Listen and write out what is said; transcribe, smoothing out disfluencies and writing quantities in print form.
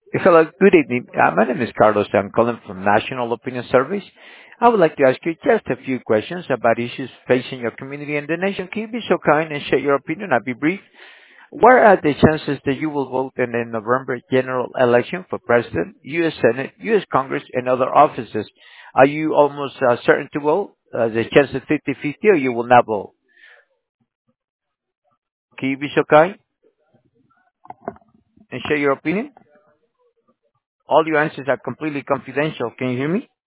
Hello, good evening. My name is Carlos. I'm calling from National Opinion Service. I would like to ask you just a few questions about issues facing your community and the nation. Can you be so kind and share your opinion? I'll be brief. What are the chances that you will vote in the November general election for President, U.S. Senate, U.S. Congress, and other offices? Are you almost certain to vote? The chance is 50-50 or you will not vote? Can you be so kind and share your opinion? All your answers are completely confidential. Can you hear me?